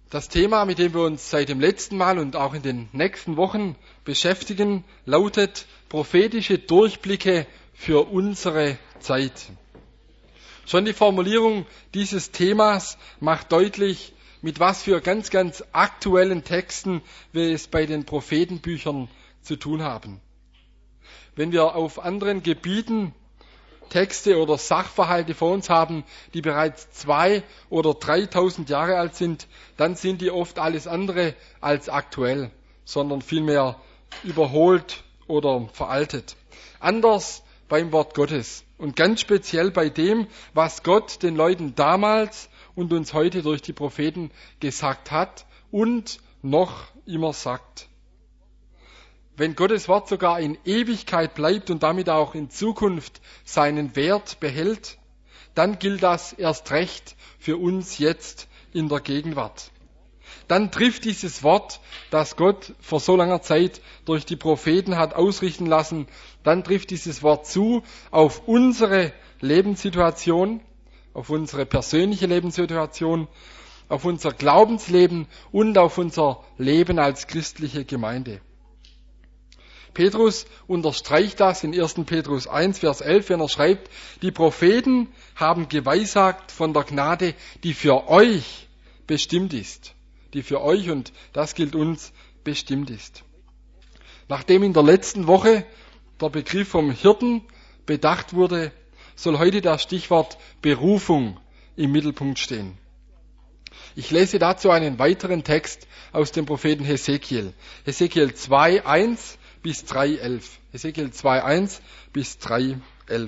Das Thema, mit dem wir uns seit dem letzten Mal und auch in den nächsten Wochen beschäftigen, lautet prophetische Durchblicke für unsere Zeit. Schon die Formulierung dieses Themas macht deutlich, mit was für ganz aktuellen Texten wir es bei den Prophetenbüchern zu tun haben. Wenn wir auf anderen Gebieten Texte oder Sachverhalte vor uns haben, die bereits 2.000 oder 3.000 Jahre alt sind, dann sind die oft alles andere als aktuell, sondern vielmehr überholt oder veraltet. Anders beim Wort Gottes und ganz speziell bei dem, was Gott den Leuten damals und uns heute durch die Propheten gesagt hat und noch immer sagt. Wenn Gottes Wort sogar in Ewigkeit bleibt und damit auch in Zukunft seinen Wert behält, dann gilt das erst recht für uns jetzt in der Gegenwart. Dann trifft dieses Wort, das Gott vor so langer Zeit durch die Propheten hat ausrichten lassen, dann trifft dieses Wort zu auf unsere Lebenssituation, auf unsere persönliche Lebenssituation, auf unser Glaubensleben und auf unser Leben als christliche Gemeinde. Petrus unterstreicht das in 1. Petrus 1, Vers 11, wenn er schreibt, die Propheten haben geweissagt von der Gnade, die für euch bestimmt ist. Die für euch, und das gilt uns, bestimmt ist. Nachdem in der letzten Woche der Begriff vom Hirten bedacht wurde, soll heute das Stichwort Berufung im Mittelpunkt stehen. Ich lese dazu einen weiteren Text aus dem Propheten Hesekiel. Hesekiel 2,1 bis 3,11. Hesekiel 2,1 bis 3,11.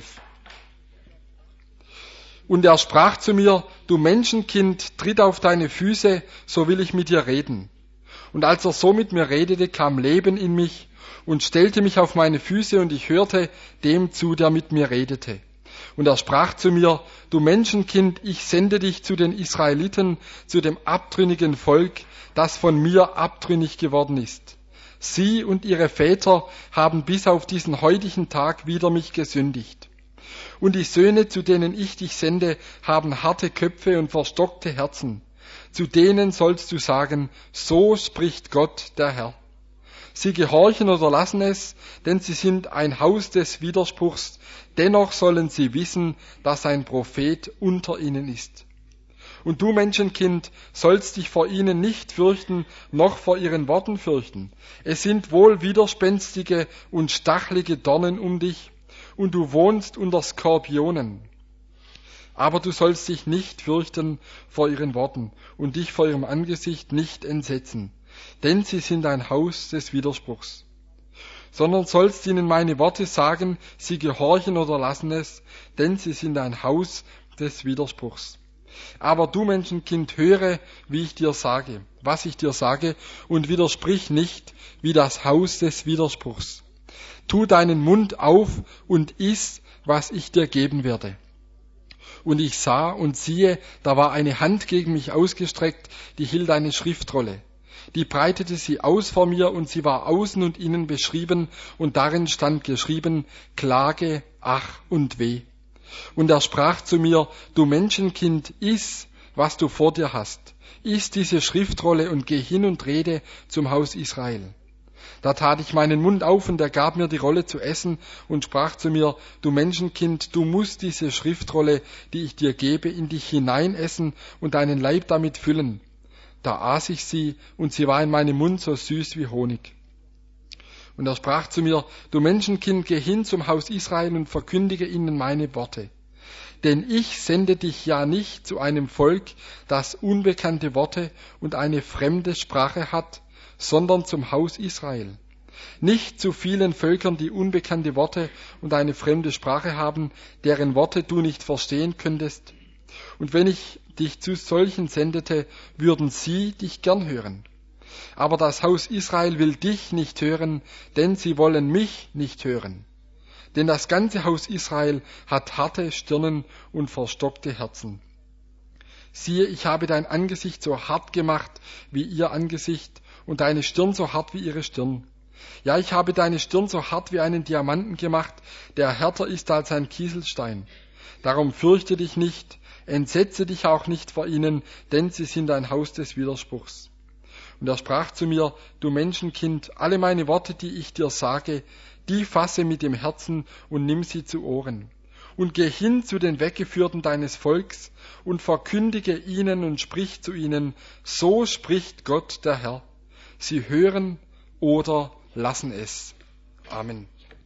Und er sprach zu mir, du Menschenkind, tritt auf deine Füße, so will ich mit dir reden. Und als er so mit mir redete, kam Leben in mich und stellte mich auf meine Füße und ich hörte dem zu, der mit mir redete. Und er sprach zu mir, du Menschenkind, ich sende dich zu den Israeliten, zu dem abtrünnigen Volk, das von mir abtrünnig geworden ist. Sie und ihre Väter haben bis auf diesen heutigen Tag wider mich gesündigt. Und die Söhne, zu denen ich dich sende, haben harte Köpfe und verstockte Herzen. Zu denen sollst du sagen, so spricht Gott der Herr. Sie gehorchen oder lassen es, denn sie sind ein Haus des Widerspruchs. Dennoch sollen sie wissen, dass ein Prophet unter ihnen ist. Und du Menschenkind, sollst dich vor ihnen nicht fürchten, noch vor ihren Worten fürchten. Es sind wohl widerspenstige und stachelige Dornen um dich, und du wohnst unter Skorpionen. Aber du sollst dich nicht fürchten vor ihren Worten und dich vor ihrem Angesicht nicht entsetzen, denn sie sind ein Haus des Widerspruchs. Sondern sollst ihnen meine Worte sagen, sie gehorchen oder lassen es, denn sie sind ein Haus des Widerspruchs. Aber du Menschenkind, höre, wie ich dir sage, was ich dir sage, und widersprich nicht wie das Haus des Widerspruchs. Tu deinen Mund auf und iss, was ich dir geben werde. Und ich sah und siehe, da war eine Hand gegen mich ausgestreckt, die hielt eine Schriftrolle. Die breitete sie aus vor mir und sie war außen und innen beschrieben und darin stand geschrieben, Klage, Ach und Weh. Und er sprach zu mir, du Menschenkind, iss, was du vor dir hast. Iss diese Schriftrolle und geh hin und rede zum Haus Israel. Da tat ich meinen Mund auf und er gab mir die Rolle zu essen und sprach zu mir, du Menschenkind, du musst diese Schriftrolle, die ich dir gebe, in dich hineinessen und deinen Leib damit füllen. Da aß ich sie und sie war in meinem Mund so süß wie Honig. Und er sprach zu mir, du Menschenkind, geh hin zum Haus Israel und verkündige ihnen meine Worte. Denn ich sende dich ja nicht zu einem Volk, das unbekannte Worte und eine fremde Sprache hat, sondern zum Haus Israel. Nicht zu vielen Völkern, die unbekannte Worte und eine fremde Sprache haben, deren Worte du nicht verstehen könntest. Und wenn ich dich zu solchen sendete, würden sie dich gern hören. Aber das Haus Israel will dich nicht hören, denn sie wollen mich nicht hören. Denn das ganze Haus Israel hat harte Stirnen und verstockte Herzen. Siehe, ich habe dein Angesicht so hart gemacht wie ihr Angesicht und deine Stirn so hart wie ihre Stirn. Ja, ich habe deine Stirn so hart wie einen Diamanten gemacht, der härter ist als ein Kieselstein. Darum fürchte dich nicht, Entsetze dich auch nicht vor ihnen, denn sie sind ein Haus des Widerspruchs. Und er sprach zu mir, du Menschenkind, alle meine Worte, die ich dir sage, die fasse mit dem Herzen und nimm sie zu Ohren. Und geh hin zu den Weggeführten deines Volks und verkündige ihnen und sprich zu ihnen, so spricht Gott der Herr. Sie hören oder lassen es. Amen.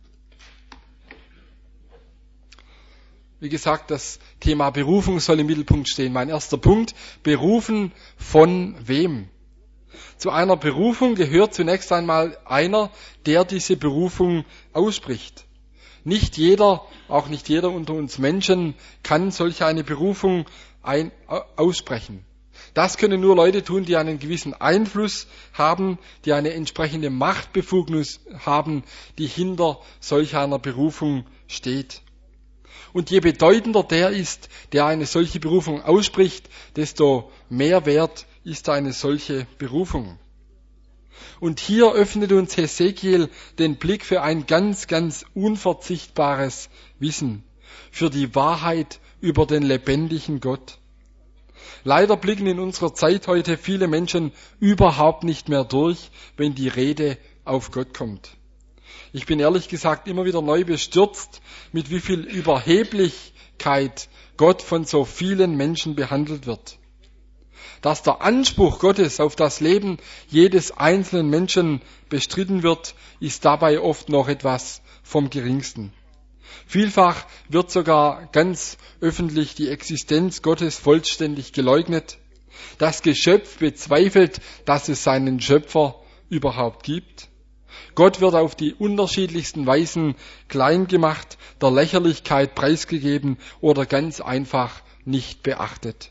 Wie gesagt, das Thema Berufung soll im Mittelpunkt stehen. Mein erster Punkt, berufen von wem? Zu einer Berufung gehört zunächst einmal einer, der diese Berufung ausspricht. Nicht jeder, auch nicht jeder unter uns Menschen, kann solch eine Berufung aussprechen. Das können nur Leute tun, die einen gewissen Einfluss haben, die eine entsprechende Machtbefugnis haben, die hinter solch einer Berufung steht. Und je bedeutender der ist, der eine solche Berufung ausspricht, desto mehr wert ist eine solche Berufung. Und hier öffnet uns Hesekiel den Blick für ein ganz, ganz unverzichtbares Wissen, für die Wahrheit über den lebendigen Gott. Leider blicken in unserer Zeit heute viele Menschen überhaupt nicht mehr durch, wenn die Rede auf Gott kommt. Ich bin ehrlich gesagt immer wieder neu bestürzt, mit wie viel Überheblichkeit Gott von so vielen Menschen behandelt wird. Dass der Anspruch Gottes auf das Leben jedes einzelnen Menschen bestritten wird, ist dabei oft noch etwas vom Geringsten. Vielfach wird sogar ganz öffentlich die Existenz Gottes vollständig geleugnet. Das Geschöpf bezweifelt, dass es seinen Schöpfer überhaupt gibt. Gott wird auf die unterschiedlichsten Weisen klein gemacht, der Lächerlichkeit preisgegeben oder ganz einfach nicht beachtet.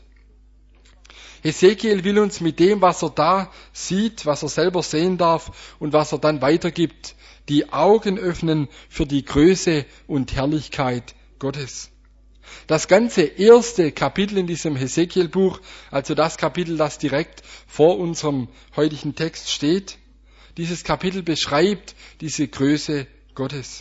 Hesekiel will uns mit dem, was er da sieht, was er selber sehen darf und was er dann weitergibt, die Augen öffnen für die Größe und Herrlichkeit Gottes. Das ganze erste Kapitel in diesem Hesekiel-Buch, also das Kapitel, das direkt vor unserem heutigen Text steht, dieses Kapitel beschreibt diese Größe Gottes.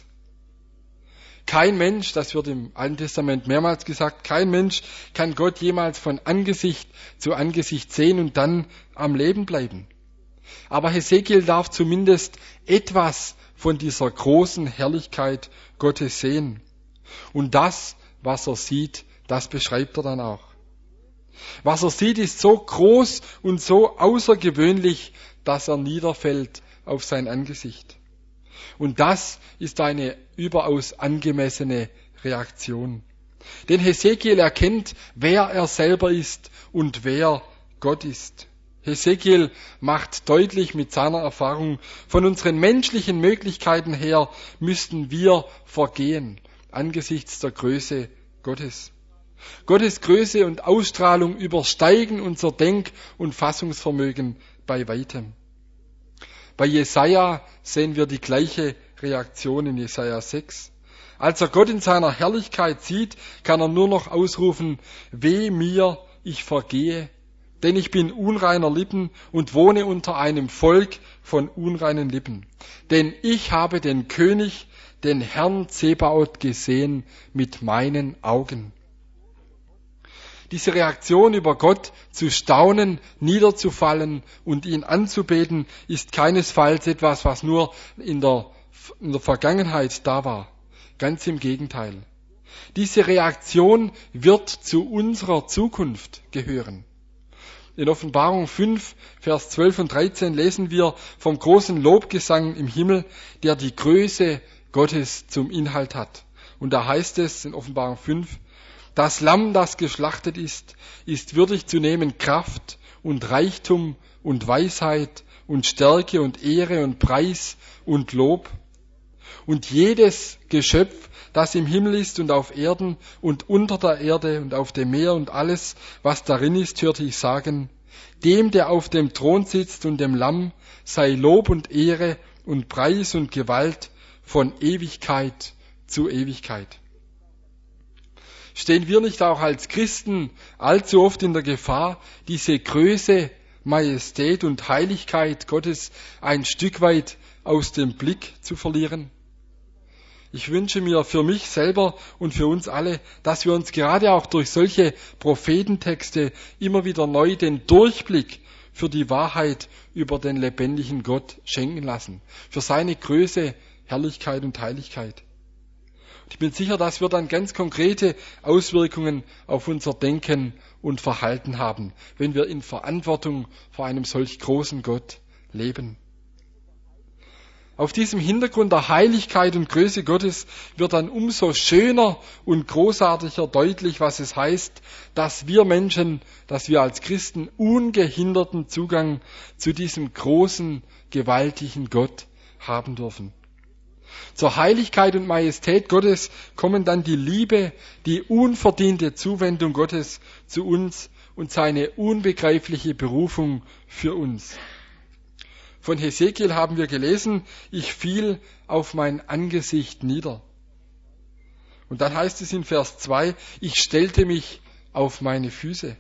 Kein Mensch, das wird im Alten Testament mehrmals gesagt, kein Mensch kann Gott jemals von Angesicht zu Angesicht sehen und dann am Leben bleiben. Aber Hesekiel darf zumindest etwas von dieser großen Herrlichkeit Gottes sehen. Und das, was er sieht, das beschreibt er dann auch. Was er sieht, ist so groß und so außergewöhnlich, dass er niederfällt auf sein Angesicht. Und das ist eine überaus angemessene Reaktion. Denn Hesekiel erkennt, wer er selber ist und wer Gott ist. Hesekiel macht deutlich mit seiner Erfahrung, von unseren menschlichen Möglichkeiten her müssten wir vergehen angesichts der Größe Gottes. Gottes Größe und Ausstrahlung übersteigen unser Denk- und Fassungsvermögen bei weitem. Bei Jesaja sehen wir die gleiche Reaktion in Jesaja 6. Als er Gott in seiner Herrlichkeit sieht, kann er nur noch ausrufen, weh mir, ich vergehe, denn ich bin unreiner Lippen und wohne unter einem Volk von unreinen Lippen. Denn ich habe den König, den Herrn Zebaoth gesehen mit meinen Augen. Diese Reaktion über Gott zu staunen, niederzufallen und ihn anzubeten, ist keinesfalls etwas, was nur in der Vergangenheit da war. Ganz im Gegenteil. Diese Reaktion wird zu unserer Zukunft gehören. In Offenbarung 5, Vers 12 und 13 lesen wir vom großen Lobgesang im Himmel, der die Größe Gottes zum Inhalt hat. Und da heißt es in Offenbarung 5, das Lamm, das geschlachtet ist, ist würdig zu nehmen Kraft und Reichtum und Weisheit und Stärke und Ehre und Preis und Lob. Und jedes Geschöpf, das im Himmel ist und auf Erden und unter der Erde und auf dem Meer und alles, was darin ist, hörte ich sagen, dem, der auf dem Thron sitzt und dem Lamm, sei Lob und Ehre und Preis und Gewalt von Ewigkeit zu Ewigkeit. Stehen wir nicht auch als Christen allzu oft in der Gefahr, diese Größe, Majestät und Heiligkeit Gottes ein Stück weit aus dem Blick zu verlieren? Ich wünsche mir für mich selber und für uns alle, dass wir uns gerade auch durch solche Prophetentexte immer wieder neu den Durchblick für die Wahrheit über den lebendigen Gott schenken lassen, für seine Größe, Herrlichkeit und Heiligkeit. Ich bin sicher, dass wir dann ganz konkrete Auswirkungen auf unser Denken und Verhalten haben, wenn wir in Verantwortung vor einem solch großen Gott leben. Auf diesem Hintergrund der Heiligkeit und Größe Gottes wird dann umso schöner und großartiger deutlich, was es heißt, dass wir Menschen, dass wir als Christen ungehinderten Zugang zu diesem großen, gewaltigen Gott haben dürfen. Zur Heiligkeit und Majestät Gottes kommen dann die Liebe, die unverdiente Zuwendung Gottes zu uns und seine unbegreifliche Berufung für uns. Von Hesekiel haben wir gelesen, ich fiel auf mein Angesicht nieder. Und dann heißt es in Vers 2, ich stellte mich auf meine Füße.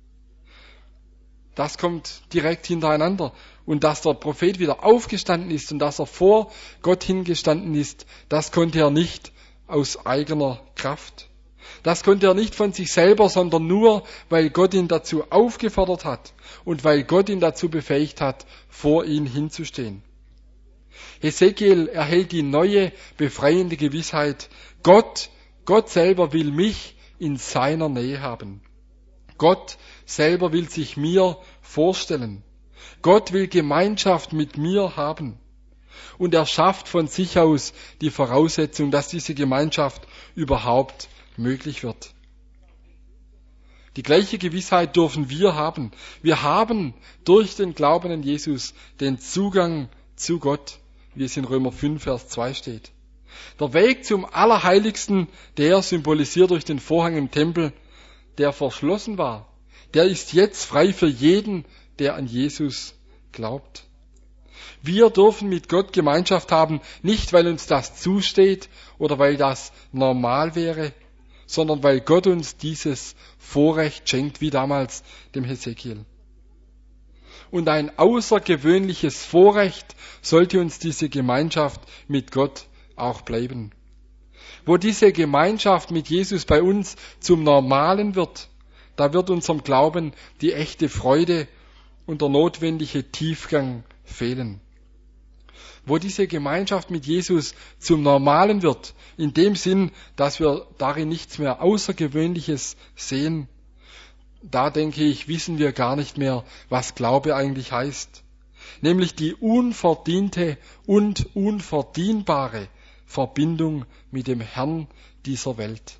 Das kommt direkt hintereinander. Und dass der Prophet wieder aufgestanden ist und dass er vor Gott hingestanden ist, das konnte er nicht aus eigener Kraft. Das konnte er nicht von sich selber, sondern nur, weil Gott ihn dazu aufgefordert hat und weil Gott ihn dazu befähigt hat, vor ihn hinzustehen. Hesekiel erhält die neue, befreiende Gewissheit, Gott selber will mich in seiner Nähe haben. Gott selber will sich mir vorstellen. Gott will Gemeinschaft mit mir haben. Und er schafft von sich aus die Voraussetzung, dass diese Gemeinschaft überhaupt möglich wird. Die gleiche Gewissheit dürfen wir haben. Wir haben durch den Glauben an Jesus den Zugang zu Gott, wie es in Römer 5, Vers 2 steht. Der Weg zum Allerheiligsten, der symbolisiert durch den Vorhang im Tempel, der verschlossen war, der ist jetzt frei für jeden, der an Jesus glaubt. Wir dürfen mit Gott Gemeinschaft haben, nicht weil uns das zusteht oder weil das normal wäre, sondern weil Gott uns dieses Vorrecht schenkt, wie damals dem Hesekiel. Und ein außergewöhnliches Vorrecht sollte uns diese Gemeinschaft mit Gott auch bleiben. Wo diese Gemeinschaft mit Jesus bei uns zum Normalen wird, da wird unserem Glauben die echte Freude und der notwendige Tiefgang fehlen. Wo diese Gemeinschaft mit Jesus zum Normalen wird, in dem Sinn, dass wir darin nichts mehr Außergewöhnliches sehen, da denke ich, wissen wir gar nicht mehr, was Glaube eigentlich heißt. Nämlich die unverdiente und unverdienbare Verbindung mit dem Herrn dieser Welt.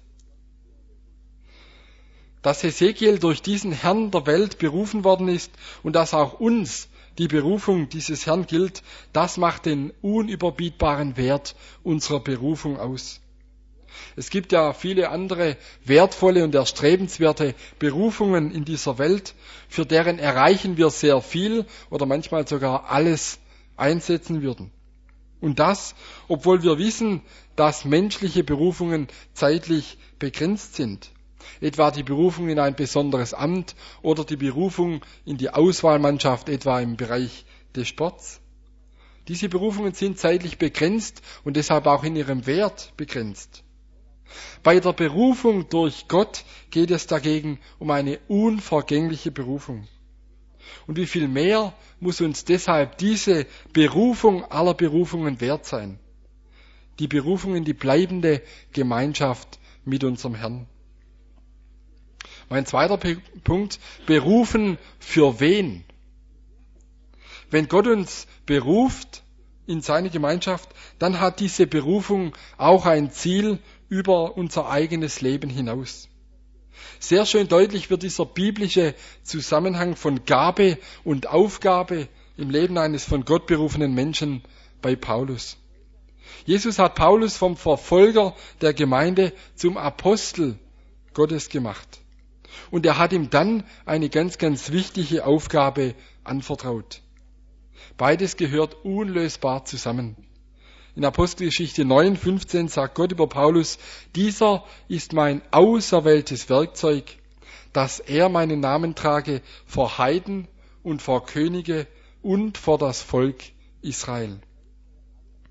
Dass Hesekiel durch diesen Herrn der Welt berufen worden ist und dass auch uns die Berufung dieses Herrn gilt, das macht den unüberbietbaren Wert unserer Berufung aus. Es gibt ja viele andere wertvolle und erstrebenswerte Berufungen in dieser Welt, für deren Erreichen wir sehr viel oder manchmal sogar alles einsetzen würden. Und das, obwohl wir wissen, dass menschliche Berufungen zeitlich begrenzt sind. Etwa die Berufung in ein besonderes Amt oder die Berufung in die Auswahlmannschaft, etwa im Bereich des Sports. Diese Berufungen sind zeitlich begrenzt und deshalb auch in ihrem Wert begrenzt. Bei der Berufung durch Gott geht es dagegen um eine unvergängliche Berufung. Und wie viel mehr muss uns deshalb diese Berufung aller Berufungen wert sein? Die Berufung in die bleibende Gemeinschaft mit unserem Herrn. Mein zweiter Punkt, berufen für wen? Wenn Gott uns beruft in seine Gemeinschaft, dann hat diese Berufung auch ein Ziel über unser eigenes Leben hinaus. Sehr schön deutlich wird dieser biblische Zusammenhang von Gabe und Aufgabe im Leben eines von Gott berufenen Menschen bei Paulus. Jesus hat Paulus vom Verfolger der Gemeinde zum Apostel Gottes gemacht. Und er hat ihm dann eine ganz, ganz wichtige Aufgabe anvertraut. Beides gehört unlösbar zusammen. In Apostelgeschichte 9,15 sagt Gott über Paulus, dieser ist mein auserwähltes Werkzeug, dass er meinen Namen trage vor Heiden und vor Könige und vor das Volk Israel.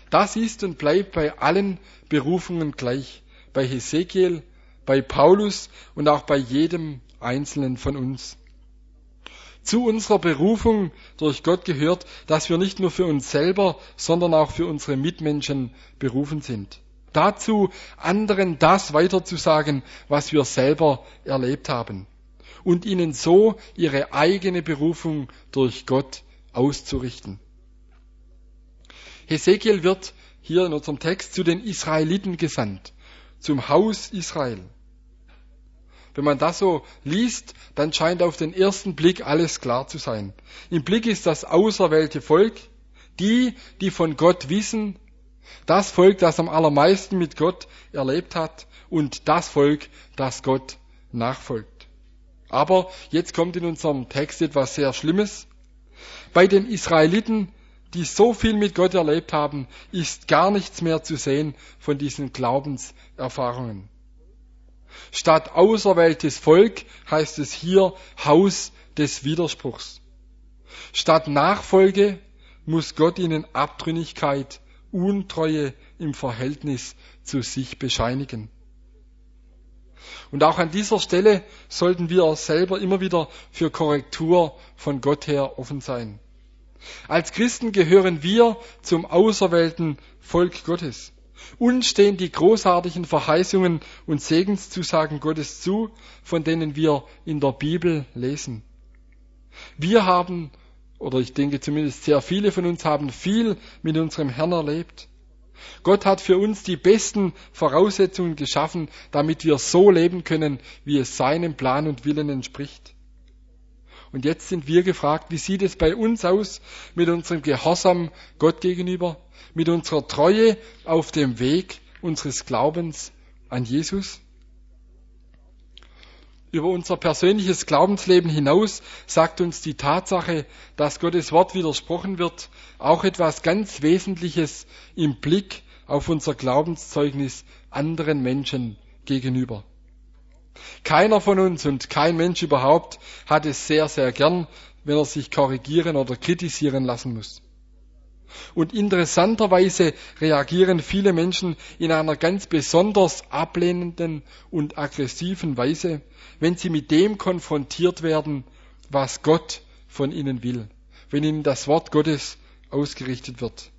Das ist und bleibt bei allen Berufungen gleich. Bei Hesekiel, bei Paulus und auch bei jedem Einzelnen von uns. Zu unserer Berufung durch Gott gehört, dass wir nicht nur für uns selber, sondern auch für unsere Mitmenschen berufen sind. Dazu, anderen das weiterzusagen, was wir selber erlebt haben. Und ihnen so ihre eigene Berufung durch Gott auszurichten. Hesekiel wird hier in unserem Text zu den Israeliten gesandt, zum Haus Israel. Wenn man das so liest, dann scheint auf den ersten Blick alles klar zu sein. Im Blick ist das auserwählte Volk, die von Gott wissen, das Volk, das am allermeisten mit Gott erlebt hat und das Volk, das Gott nachfolgt. Aber jetzt kommt in unserem Text etwas sehr Schlimmes. Bei den Israeliten, die so viel mit Gott erlebt haben, ist gar nichts mehr zu sehen von diesen Glaubenserfahrungen. Statt auserwähltes Volk heißt es hier Haus des Widerspruchs. Statt Nachfolge muss Gott ihnen Abtrünnigkeit, Untreue im Verhältnis zu sich bescheinigen. Und auch an dieser Stelle sollten wir selber immer wieder für Korrektur von Gott her offen sein. Als Christen gehören wir zum auserwählten Volk Gottes. Uns stehen die großartigen Verheißungen und Segenszusagen Gottes zu, von denen wir in der Bibel lesen. Wir haben, oder ich denke zumindest sehr viele von uns haben viel mit unserem Herrn erlebt. Gott hat für uns die besten Voraussetzungen geschaffen, damit wir so leben können, wie es seinem Plan und Willen entspricht. Und jetzt sind wir gefragt, wie sieht es bei uns aus mit unserem Gehorsam Gott gegenüber, mit unserer Treue auf dem Weg unseres Glaubens an Jesus? Über unser persönliches Glaubensleben hinaus sagt uns die Tatsache, dass Gottes Wort widersprochen wird, auch etwas ganz Wesentliches im Blick auf unser Glaubenszeugnis anderen Menschen gegenüber. Keiner von uns und kein Mensch überhaupt hat es sehr, sehr gern, wenn er sich korrigieren oder kritisieren lassen muss. Und interessanterweise reagieren viele Menschen in einer ganz besonders ablehnenden und aggressiven Weise, wenn sie mit dem konfrontiert werden, was Gott von ihnen will, wenn ihnen das Wort Gottes ausgerichtet wird.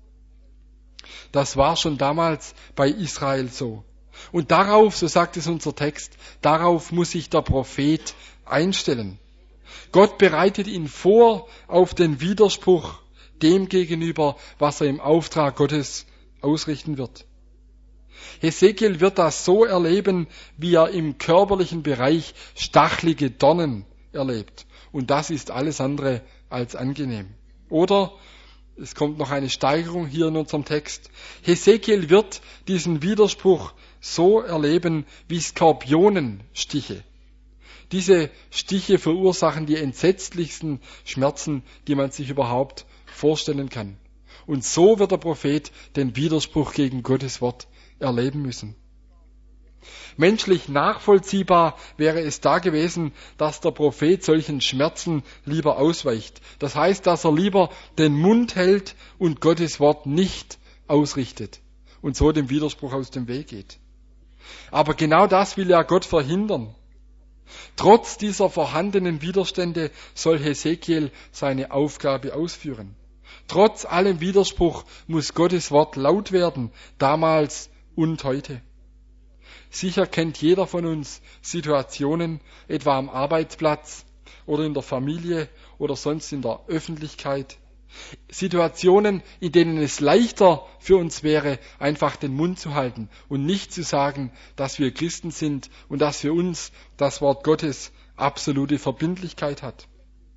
Das war schon damals bei Israel so. Und darauf, so sagt es unser Text, darauf muss sich der Prophet einstellen. Gott bereitet ihn vor auf den Widerspruch dem gegenüber, was er im Auftrag Gottes ausrichten wird. Hesekiel wird das so erleben, wie er im körperlichen Bereich stachelige Dornen erlebt. Und das ist alles andere als angenehm. Oder, es kommt noch eine Steigerung hier in unserem Text, Hesekiel wird diesen Widerspruch so erleben wie Skorpionenstiche. Diese Stiche verursachen die entsetzlichsten Schmerzen, die man sich überhaupt vorstellen kann. Und so wird der Prophet den Widerspruch gegen Gottes Wort erleben müssen. Menschlich nachvollziehbar wäre es da gewesen, dass der Prophet solchen Schmerzen lieber ausweicht. Das heißt, dass er lieber den Mund hält und Gottes Wort nicht ausrichtet und so dem Widerspruch aus dem Weg geht. Aber genau das will ja Gott verhindern. Trotz dieser vorhandenen Widerstände soll Hesekiel seine Aufgabe ausführen. Trotz allem Widerspruch muss Gottes Wort laut werden, damals und heute. Sicher kennt jeder von uns Situationen, etwa am Arbeitsplatz oder in der Familie oder sonst in der Öffentlichkeit. Situationen, in denen es leichter für uns wäre, einfach den Mund zu halten und nicht zu sagen, dass wir Christen sind und dass für uns das Wort Gottes absolute Verbindlichkeit hat.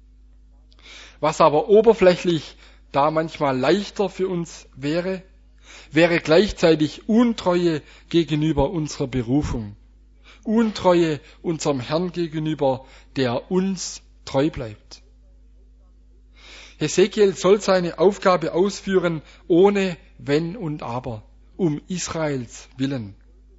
Was aber oberflächlich da manchmal leichter für uns wäre gleichzeitig Untreue gegenüber unserer Berufung. Untreue unserem Herrn gegenüber, der uns treu bleibt. Hesekiel soll seine Aufgabe ausführen, ohne Wenn und Aber, um Israels willen.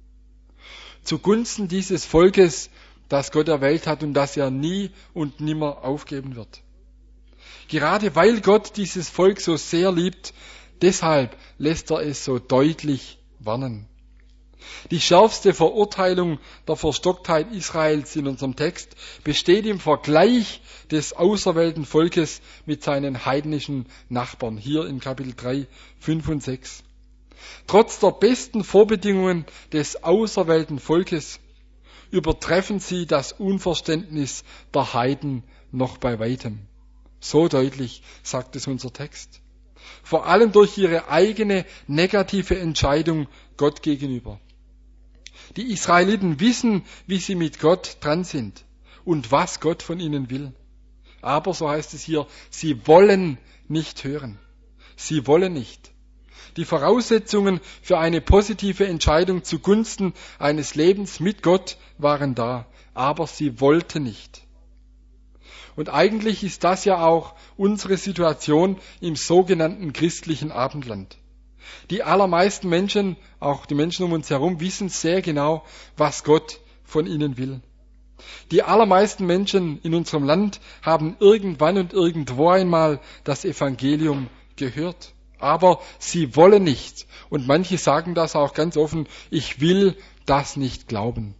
Zugunsten dieses Volkes, das Gott erwählt hat und das er nie und nimmer aufgeben wird. Gerade weil Gott dieses Volk so sehr liebt, Deshalb lässt er es so deutlich warnen. Die schärfste Verurteilung der Verstocktheit Israels in unserem Text besteht im Vergleich des auserwählten Volkes mit seinen heidnischen Nachbarn, hier in Kapitel 3, 5 und 6. Trotz der besten Vorbedingungen des auserwählten Volkes übertreffen sie das Unverständnis der Heiden noch bei weitem. So deutlich sagt es unser Text. Vor allem durch ihre eigene negative Entscheidung Gott gegenüber. Die Israeliten wissen, wie sie mit Gott dran sind und was Gott von ihnen will. Aber, so heißt es hier, sie wollen nicht hören. Sie wollen nicht. Die Voraussetzungen für eine positive Entscheidung zugunsten eines Lebens mit Gott waren da, aber sie wollten nicht. Und eigentlich ist das ja auch unsere Situation im sogenannten christlichen Abendland. Die allermeisten Menschen, auch die Menschen um uns herum, wissen sehr genau, was Gott von ihnen will. Die allermeisten Menschen in unserem Land haben irgendwann und irgendwo einmal das Evangelium gehört. Aber sie wollen nicht. Und manche sagen das auch ganz offen, ich will das nicht glauben.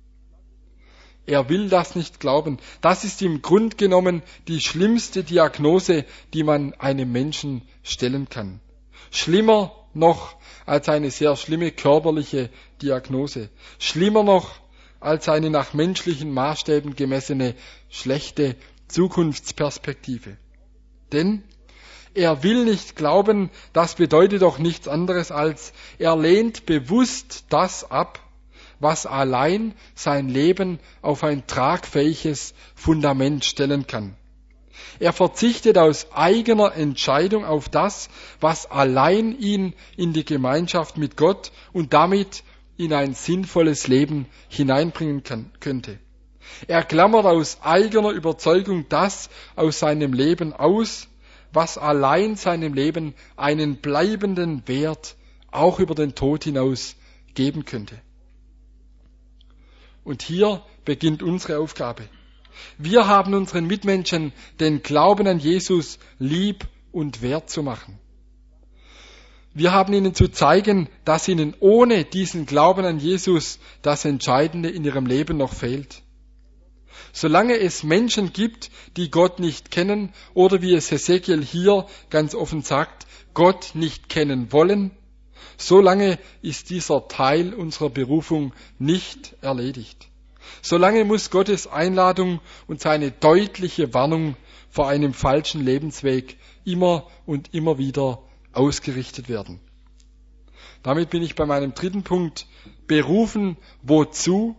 Er will das nicht glauben. Das ist im Grunde genommen die schlimmste Diagnose, die man einem Menschen stellen kann. Schlimmer noch als eine sehr schlimme körperliche Diagnose. Schlimmer noch als eine nach menschlichen Maßstäben gemessene schlechte Zukunftsperspektive. Denn er will nicht glauben, das bedeutet doch nichts anderes als, er lehnt bewusst das ab, was allein sein Leben auf ein tragfähiges Fundament stellen kann. Er verzichtet aus eigener Entscheidung auf das, was allein ihn in die Gemeinschaft mit Gott und damit in ein sinnvolles Leben hineinbringen könnte. Er klammert aus eigener Überzeugung das aus seinem Leben aus, was allein seinem Leben einen bleibenden Wert auch über den Tod hinaus geben könnte. Und hier beginnt unsere Aufgabe. Wir haben unseren Mitmenschen den Glauben an Jesus lieb und wert zu machen. Wir haben ihnen zu zeigen, dass ihnen ohne diesen Glauben an Jesus das Entscheidende in ihrem Leben noch fehlt. Solange es Menschen gibt, die Gott nicht kennen oder wie es Hesekiel hier ganz offen sagt, Gott nicht kennen wollen, solange ist dieser Teil unserer Berufung nicht erledigt. Solange muss Gottes Einladung und seine deutliche Warnung vor einem falschen Lebensweg immer und immer wieder ausgerichtet werden. Damit bin ich bei meinem dritten Punkt. Berufen wozu?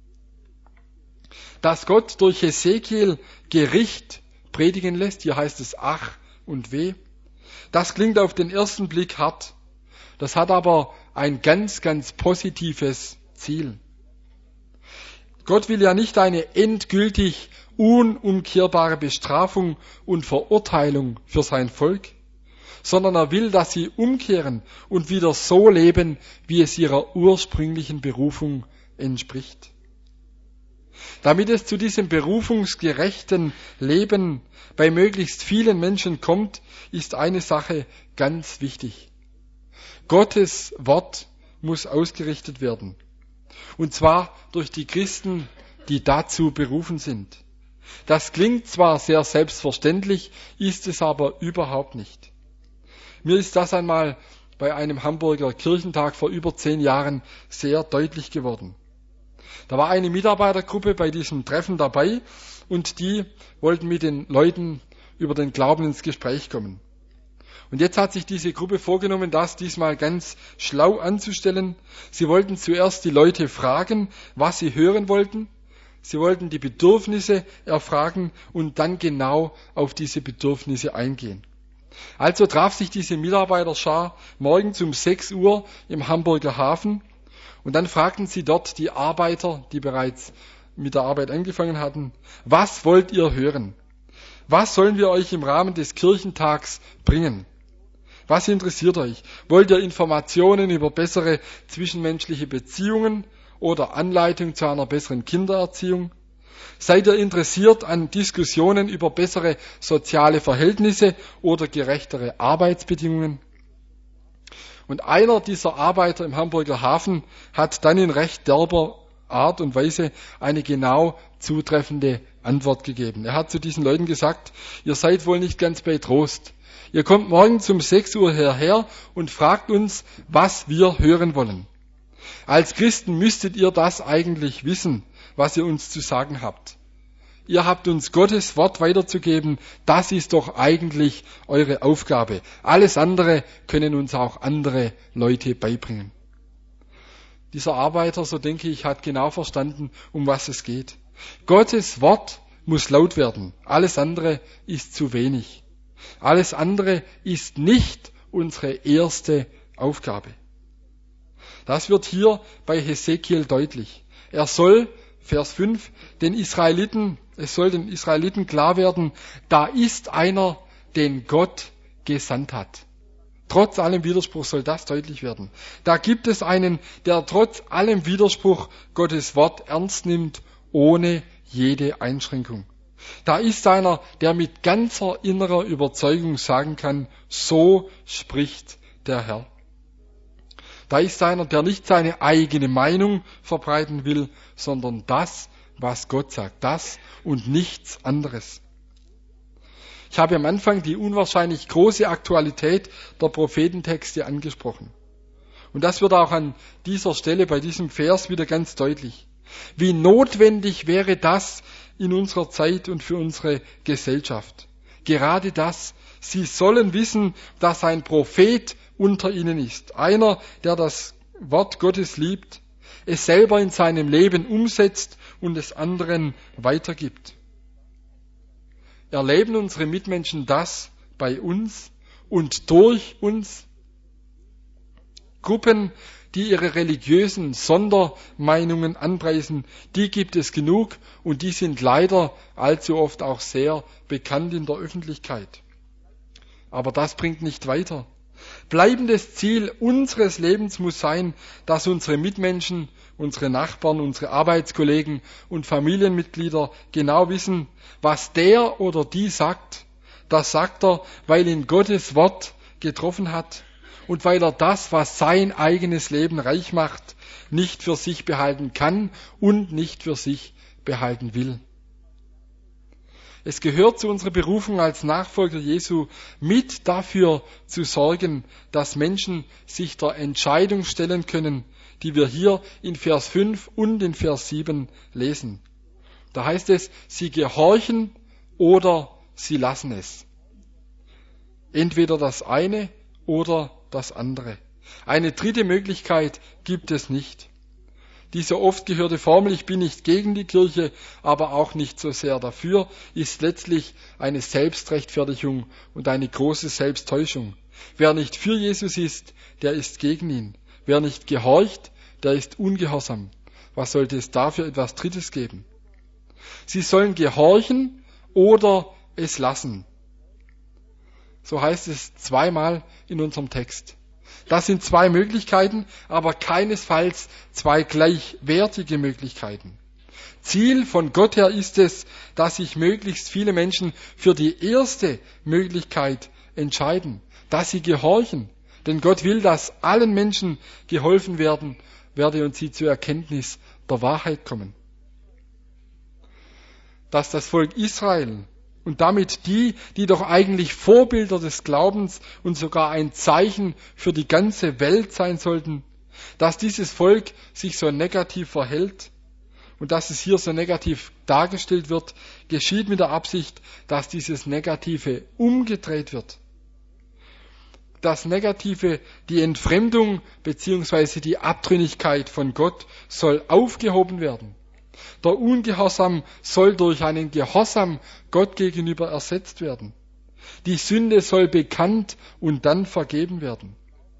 Dass Gott durch Hesekiel Gericht predigen lässt, hier heißt es ach und weh, das klingt auf den ersten Blick hart. Das hat aber ein ganz, ganz positives Ziel. Gott will ja nicht eine endgültig unumkehrbare Bestrafung und Verurteilung für sein Volk, sondern er will, dass sie umkehren und wieder so leben, wie es ihrer ursprünglichen Berufung entspricht. Damit es zu diesem berufungsgerechten Leben bei möglichst vielen Menschen kommt, ist eine Sache ganz wichtig. Gottes Wort muss ausgerichtet werden. Und zwar durch die Christen, die dazu berufen sind. Das klingt zwar sehr selbstverständlich, ist es aber überhaupt nicht. Mir ist das einmal bei einem Hamburger Kirchentag vor über 10 Jahren sehr deutlich geworden. Da war eine Mitarbeitergruppe bei diesem Treffen dabei und die wollten mit den Leuten über den Glauben ins Gespräch kommen. Und jetzt hat sich diese Gruppe vorgenommen, das diesmal ganz schlau anzustellen. Sie wollten zuerst die Leute fragen, was sie hören wollten. Sie wollten die Bedürfnisse erfragen und dann genau auf diese Bedürfnisse eingehen. Also traf sich diese Mitarbeiterschar morgens um 6 Uhr im Hamburger Hafen und dann fragten sie dort die Arbeiter, die bereits mit der Arbeit angefangen hatten, was wollt ihr hören? Was sollen wir euch im Rahmen des Kirchentags bringen? Was interessiert euch? Wollt ihr Informationen über bessere zwischenmenschliche Beziehungen oder Anleitung zu einer besseren Kindererziehung? Seid ihr interessiert an Diskussionen über bessere soziale Verhältnisse oder gerechtere Arbeitsbedingungen? Und einer dieser Arbeiter im Hamburger Hafen hat dann in recht derber Art und Weise eine genau zutreffende Antwort gegeben. Er hat zu diesen Leuten gesagt, ihr seid wohl nicht ganz bei Trost. Ihr kommt morgen um 6 Uhr hierher und fragt uns, was wir hören wollen. Als Christen müsstet ihr das eigentlich wissen, was ihr uns zu sagen habt. Ihr habt uns Gottes Wort weiterzugeben, das ist doch eigentlich eure Aufgabe. Alles andere können uns auch andere Leute beibringen. Dieser Arbeiter, so denke ich, hat genau verstanden, um was es geht. Gottes Wort muss laut werden. Alles andere ist zu wenig. Alles andere ist nicht unsere erste Aufgabe. Das wird hier bei Hesekiel deutlich. Er soll, Vers 5, es soll den Israeliten klar werden, da ist einer, den Gott gesandt hat. Trotz allem Widerspruch soll das deutlich werden. Da gibt es einen, der trotz allem Widerspruch Gottes Wort ernst nimmt, ohne jede Einschränkung. Da ist einer, der mit ganzer innerer Überzeugung sagen kann, so spricht der Herr. Da ist einer, der nicht seine eigene Meinung verbreiten will, sondern das, was Gott sagt, das und nichts anderes. Ich habe am Anfang die unwahrscheinlich große Aktualität der Prophetentexte angesprochen. Und das wird auch an dieser Stelle bei diesem Vers wieder ganz deutlich. Wie notwendig wäre das in unserer Zeit und für unsere Gesellschaft. Gerade das, sie sollen wissen, dass ein Prophet unter ihnen ist. Einer, der das Wort Gottes liebt, es selber in seinem Leben umsetzt und es anderen weitergibt. Erleben unsere Mitmenschen das bei uns und durch uns? Gruppen, die ihre religiösen Sondermeinungen anpreisen, die gibt es genug und die sind leider allzu oft auch sehr bekannt in der Öffentlichkeit. Aber das bringt nicht weiter. Bleibendes Ziel unseres Lebens muss sein, dass unsere Mitmenschen, unsere Nachbarn, unsere Arbeitskollegen und Familienmitglieder genau wissen, was der oder die sagt. Das sagt er, weil ihn Gottes Wort getroffen hat und weil er das, was sein eigenes Leben reich macht, nicht für sich behalten kann und nicht für sich behalten will. Es gehört zu unserer Berufung als Nachfolger Jesu, mit dafür zu sorgen, dass Menschen sich der Entscheidung stellen können, die wir hier in Vers 5 und in Vers 7 lesen. Da heißt es, sie gehorchen oder sie lassen es. Entweder das eine oder das andere. Eine dritte Möglichkeit gibt es nicht. Diese oft gehörte Formel, ich bin nicht gegen die Kirche, aber auch nicht so sehr dafür, ist letztlich eine Selbstrechtfertigung und eine große Selbsttäuschung. Wer nicht für Jesus ist, der ist gegen ihn. Wer nicht gehorcht, der ist ungehorsam. Was sollte es da für etwas Drittes geben? Sie sollen gehorchen oder es lassen. So heißt es zweimal in unserem Text. Das sind zwei Möglichkeiten, aber keinesfalls zwei gleichwertige Möglichkeiten. Ziel von Gott her ist es, dass sich möglichst viele Menschen für die erste Möglichkeit entscheiden, dass sie gehorchen. Denn Gott will, dass allen Menschen geholfen werde und sie zur Erkenntnis der Wahrheit kommen. Dass das Volk Israel und damit die doch eigentlich Vorbilder des Glaubens und sogar ein Zeichen für die ganze Welt sein sollten, dass dieses Volk sich so negativ verhält und dass es hier so negativ dargestellt wird, geschieht mit der Absicht, dass dieses Negative umgedreht wird. Das Negative, die Entfremdung bzw. die Abtrünnigkeit von Gott soll aufgehoben werden. Der Ungehorsam soll durch einen Gehorsam Gott gegenüber ersetzt werden. Die Sünde soll bekannt und dann vergeben werden.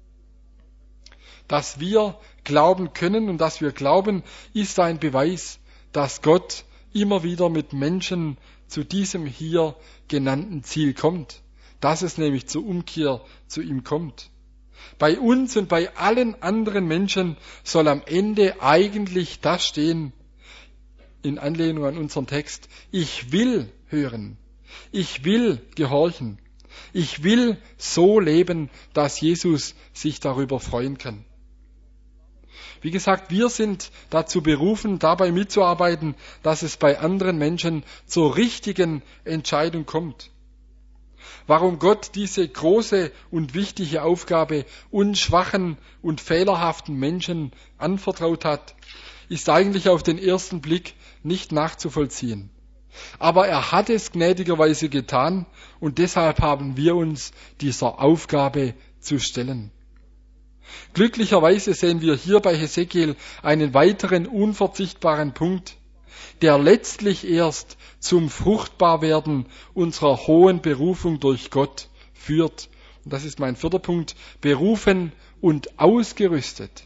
Dass wir glauben können und dass wir glauben, ist ein Beweis, dass Gott immer wieder mit Menschen zu diesem hier genannten Ziel kommt. Dass es nämlich zur Umkehr zu ihm kommt. Bei uns und bei allen anderen Menschen soll am Ende eigentlich das stehen, in Anlehnung an unseren Text, ich will hören, ich will gehorchen, Ich will so leben, dass Jesus sich darüber freuen kann. Wie gesagt, wir sind dazu berufen, dabei mitzuarbeiten, dass es bei anderen Menschen zur richtigen Entscheidung kommt. Warum Gott diese große und wichtige Aufgabe uns schwachen und fehlerhaften Menschen anvertraut hat, ist eigentlich auf den ersten Blick nicht nachzuvollziehen. Aber er hat es gnädigerweise getan und deshalb haben wir uns dieser Aufgabe zu stellen. Glücklicherweise sehen wir hier bei Hesekiel einen weiteren unverzichtbaren Punkt, der letztlich erst zum Fruchtbarwerden unserer hohen Berufung durch Gott führt. Und das ist mein vierter Punkt, berufen und ausgerüstet.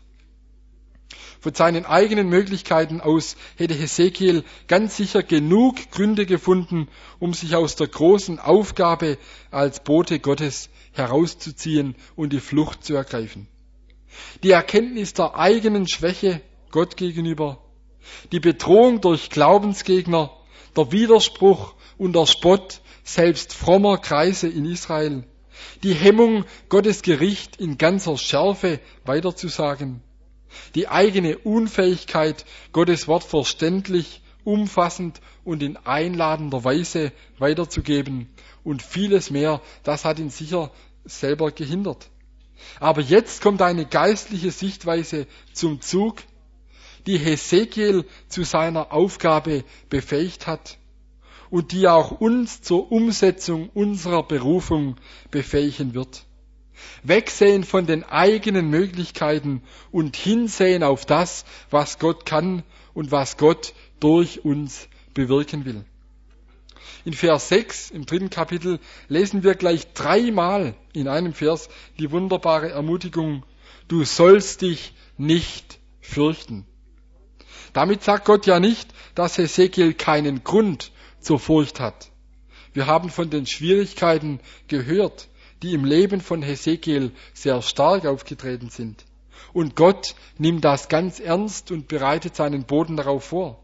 Von seinen eigenen Möglichkeiten aus hätte Hesekiel ganz sicher genug Gründe gefunden, um sich aus der großen Aufgabe als Bote Gottes herauszuziehen und die Flucht zu ergreifen. Die Erkenntnis der eigenen Schwäche Gott gegenüber, die Bedrohung durch Glaubensgegner, der Widerspruch und der Spott selbst frommer Kreise in Israel, die Hemmung, Gottes Gericht in ganzer Schärfe weiterzusagen, die eigene Unfähigkeit, Gottes Wort verständlich, umfassend und in einladender Weise weiterzugeben und vieles mehr, das hat ihn sicher selber gehindert. Aber jetzt kommt eine geistliche Sichtweise zum Zug, die Hesekiel zu seiner Aufgabe befähigt hat und die auch uns zur Umsetzung unserer Berufung befähigen wird. Wegsehen von den eigenen Möglichkeiten und hinsehen auf das, was Gott kann und was Gott durch uns bewirken will. In Vers 6 im 3. Kapitel lesen wir gleich 3-mal in einem Vers die wunderbare Ermutigung, du sollst dich nicht fürchten. Damit sagt Gott ja nicht, dass Hesekiel keinen Grund zur Furcht hat. Wir haben von den Schwierigkeiten gehört, die im Leben von Hesekiel sehr stark aufgetreten sind. Und Gott nimmt das ganz ernst und bereitet seinen Boden darauf vor.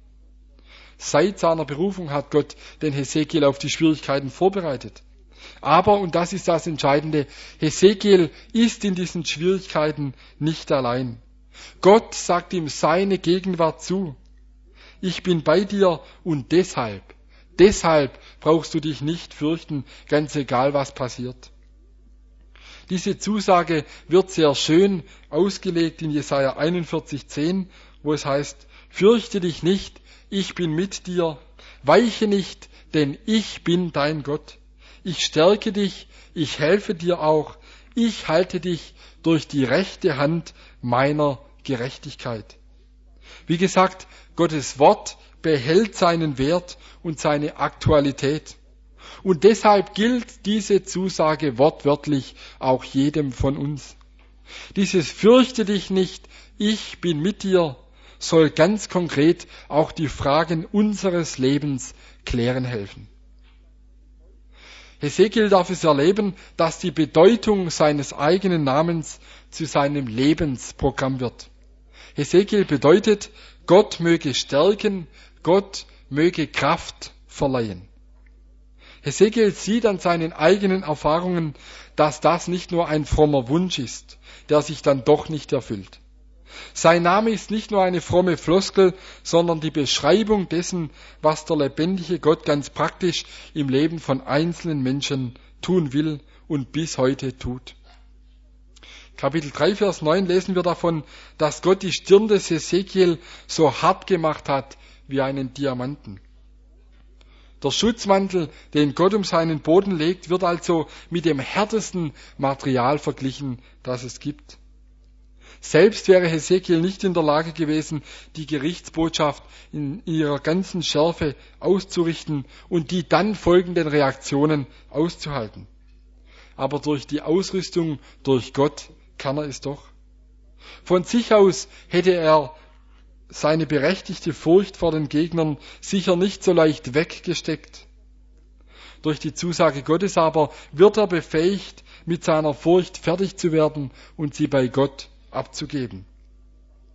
Seit seiner Berufung hat Gott den Hesekiel auf die Schwierigkeiten vorbereitet. Aber, und das ist das Entscheidende, Hesekiel ist in diesen Schwierigkeiten nicht allein. Gott sagt ihm seine Gegenwart zu. Ich bin bei dir und deshalb brauchst du dich nicht fürchten, ganz egal was passiert. Diese Zusage wird sehr schön ausgelegt in Jesaja 41,10, wo es heißt, fürchte dich nicht, ich bin mit dir, weiche nicht, denn ich bin dein Gott. Ich stärke dich, ich helfe dir auch, ich halte dich durch die rechte Hand meiner Gerechtigkeit. Wie gesagt, Gottes Wort behält seinen Wert und seine Aktualität. Und deshalb gilt diese Zusage wortwörtlich auch jedem von uns. Dieses fürchte dich nicht, ich bin mit dir, soll ganz konkret auch die Fragen unseres Lebens klären helfen. Hesekiel darf es erleben, dass die Bedeutung seines eigenen Namens zu seinem Lebensprogramm wird. Hesekiel bedeutet, Gott möge stärken, Gott möge Kraft verleihen. Hesekiel sieht an seinen eigenen Erfahrungen, dass das nicht nur ein frommer Wunsch ist, der sich dann doch nicht erfüllt. Sein Name ist nicht nur eine fromme Floskel, sondern die Beschreibung dessen, was der lebendige Gott ganz praktisch im Leben von einzelnen Menschen tun will und bis heute tut. Kapitel 3, Vers 9 lesen wir davon, dass Gott die Stirn des Hesekiel so hart gemacht hat wie einen Diamanten. Der Schutzmantel, den Gott um seinen Boden legt, wird also mit dem härtesten Material verglichen, das es gibt. Selbst wäre Hesekiel nicht in der Lage gewesen, die Gerichtsbotschaft in ihrer ganzen Schärfe auszurichten und die dann folgenden Reaktionen auszuhalten. Aber durch die Ausrüstung durch Gott kann er es doch. Von sich aus hätte er seine berechtigte Furcht vor den Gegnern sicher nicht so leicht weggesteckt. Durch die Zusage Gottes aber wird er befähigt, mit seiner Furcht fertig zu werden und sie bei Gott abzugeben.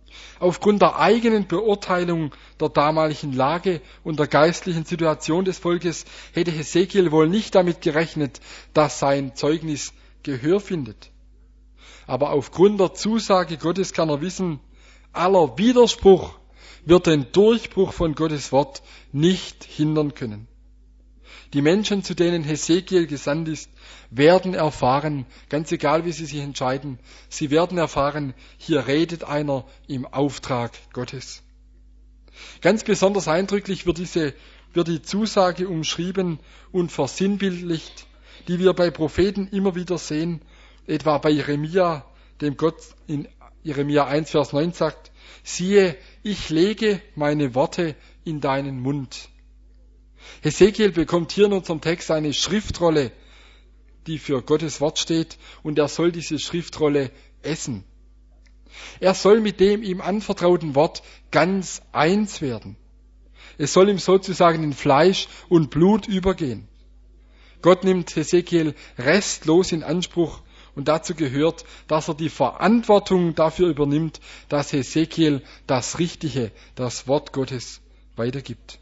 Aufgrund der eigenen Beurteilung der damaligen Lage und der geistlichen Situation des Volkes hätte Hesekiel wohl nicht damit gerechnet, dass sein Zeugnis Gehör findet. Aber aufgrund der Zusage Gottes kann er wissen, aller Widerspruch wird den Durchbruch von Gottes Wort nicht hindern können. Die Menschen, zu denen Hesekiel gesandt ist, werden erfahren, ganz egal wie sie sich entscheiden, sie werden erfahren, hier redet einer im Auftrag Gottes. Ganz besonders eindrücklich wird die Zusage umschrieben und versinnbildlicht, die wir bei Propheten immer wieder sehen, etwa bei Jeremia, dem Gott in Jeremia 1, Vers 9 sagt, siehe, ich lege meine Worte in deinen Mund. Hesekiel bekommt hier in unserem Text eine Schriftrolle, die für Gottes Wort steht, und er soll diese Schriftrolle essen. Er soll mit dem ihm anvertrauten Wort ganz eins werden. Es soll ihm sozusagen in Fleisch und Blut übergehen. Gott nimmt Hesekiel restlos in Anspruch und dazu gehört, dass er die Verantwortung dafür übernimmt, dass Hesekiel das Richtige, das Wort Gottes weitergibt.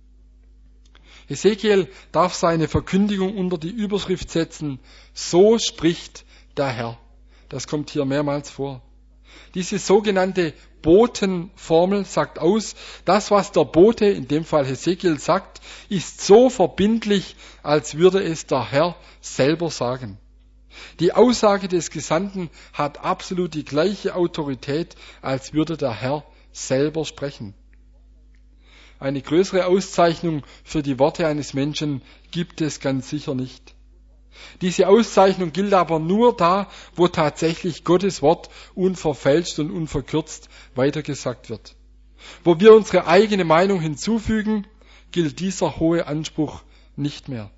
Hesekiel darf seine Verkündigung unter die Überschrift setzen, so spricht der Herr. Das kommt hier mehrmals vor. Diese sogenannte Botenformel sagt aus, das, was der Bote, in dem Fall Hesekiel, sagt, ist so verbindlich, als würde es der Herr selber sagen. Die Aussage des Gesandten hat absolut die gleiche Autorität, als würde der Herr selber sprechen. Eine größere Auszeichnung für die Worte eines Menschen gibt es ganz sicher nicht. Diese Auszeichnung gilt aber nur da, wo tatsächlich Gottes Wort unverfälscht und unverkürzt weitergesagt wird. Wo wir unsere eigene Meinung hinzufügen, gilt dieser hohe Anspruch nicht mehr.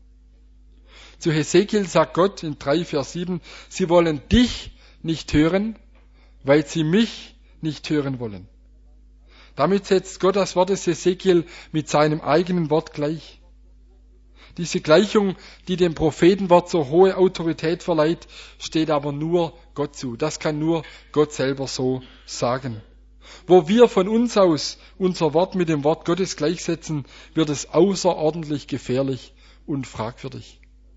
Zu Hesekiel sagt Gott in 3, Vers 7, sie wollen dich nicht hören, weil sie mich nicht hören wollen. Damit setzt Gott das Wort des Hesekiel mit seinem eigenen Wort gleich. Diese Gleichung, die dem Prophetenwort so hohe Autorität verleiht, steht aber nur Gott zu. Das kann nur Gott selber so sagen. Wo wir von uns aus unser Wort mit dem Wort Gottes gleichsetzen, wird es außerordentlich gefährlich und fragwürdig.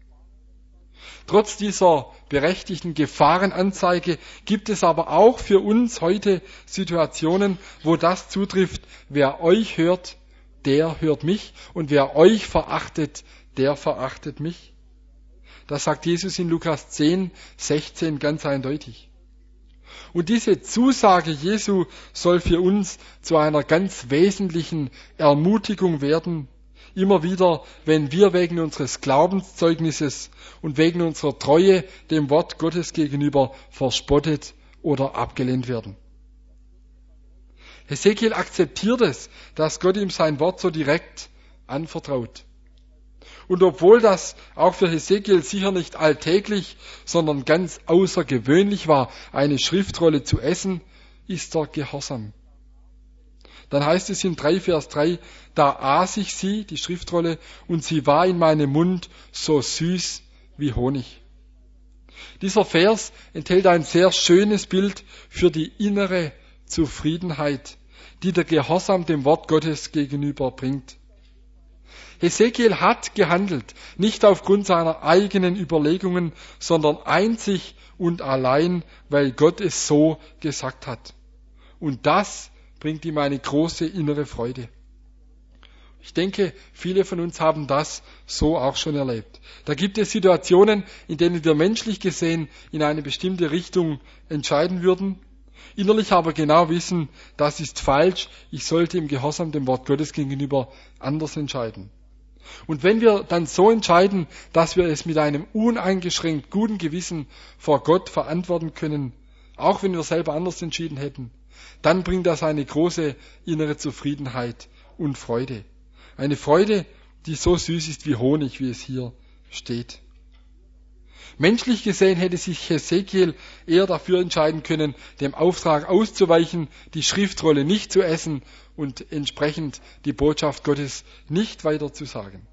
Trotz dieser berechtigten Gefahrenanzeige gibt es aber auch für uns heute Situationen, wo das zutrifft, wer euch hört, der hört mich, und wer euch verachtet, der verachtet mich. Das sagt Jesus in Lukas 10, 16 ganz eindeutig. Und diese Zusage Jesu soll für uns zu einer ganz wesentlichen Ermutigung werden, immer wieder, wenn wir wegen unseres Glaubenszeugnisses und wegen unserer Treue dem Wort Gottes gegenüber verspottet oder abgelehnt werden. Hesekiel akzeptiert es, dass Gott ihm sein Wort so direkt anvertraut. Und obwohl das auch für Hesekiel sicher nicht alltäglich, sondern ganz außergewöhnlich war, eine Schriftrolle zu essen, ist er gehorsam. Dann heißt es in 3, Vers 3, da aß ich sie, die Schriftrolle, und sie war in meinem Mund so süß wie Honig. Dieser Vers enthält ein sehr schönes Bild für die innere Zufriedenheit, die der Gehorsam dem Wort Gottes gegenüber bringt. Hesekiel hat gehandelt, nicht aufgrund seiner eigenen Überlegungen, sondern einzig und allein, weil Gott es so gesagt hat. Und das bringt ihm eine große innere Freude. Ich denke, viele von uns haben das so auch schon erlebt. Da gibt es Situationen, in denen wir menschlich gesehen in eine bestimmte Richtung entscheiden würden, innerlich aber genau wissen, das ist falsch, ich sollte im Gehorsam dem Wort Gottes gegenüber anders entscheiden. Und wenn wir dann so entscheiden, dass wir es mit einem uneingeschränkt guten Gewissen vor Gott verantworten können, auch wenn wir selber anders entschieden hätten, dann bringt das eine große innere Zufriedenheit und Freude. Eine Freude, die so süß ist wie Honig, wie es hier steht. Menschlich gesehen hätte sich Hesekiel eher dafür entscheiden können, dem Auftrag auszuweichen, die Schriftrolle nicht zu essen und entsprechend die Botschaft Gottes nicht weiterzusagen.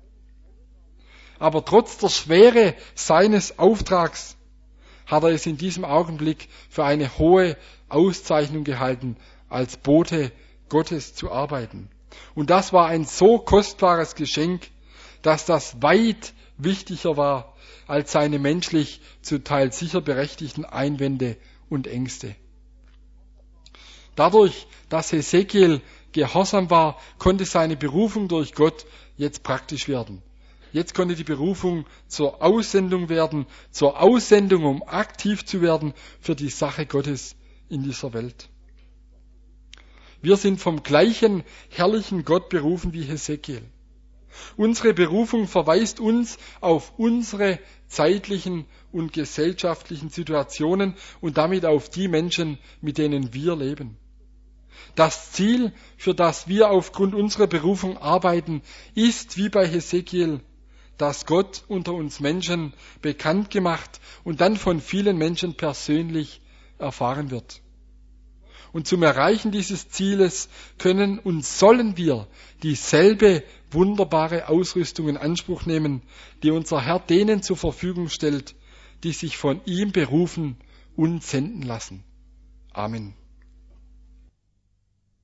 Aber trotz der Schwere seines Auftrags hat er es in diesem Augenblick für eine hohe Auszeichnung gehalten, als Bote Gottes zu arbeiten. Und das war ein so kostbares Geschenk, dass das weit wichtiger war als seine menschlich zum Teil sicher berechtigten Einwände und Ängste. Dadurch, dass Hesekiel gehorsam war, konnte seine Berufung durch Gott jetzt praktisch werden. Jetzt konnte die Berufung zur Aussendung werden, um aktiv zu werden für die Sache Gottes in dieser Welt. Wir sind vom gleichen herrlichen Gott berufen wie Hesekiel. Unsere Berufung verweist uns auf unsere zeitlichen und gesellschaftlichen Situationen und damit auf die Menschen, mit denen wir leben. Das Ziel, für das wir aufgrund unserer Berufung arbeiten, ist wie bei Hesekiel, dass Gott unter uns Menschen bekannt gemacht und dann von vielen Menschen persönlich erfahren wird. Und zum Erreichen dieses Zieles können und sollen wir dieselbe wunderbare Ausrüstung in Anspruch nehmen, die unser Herr denen zur Verfügung stellt, die sich von ihm berufen und senden lassen. Amen.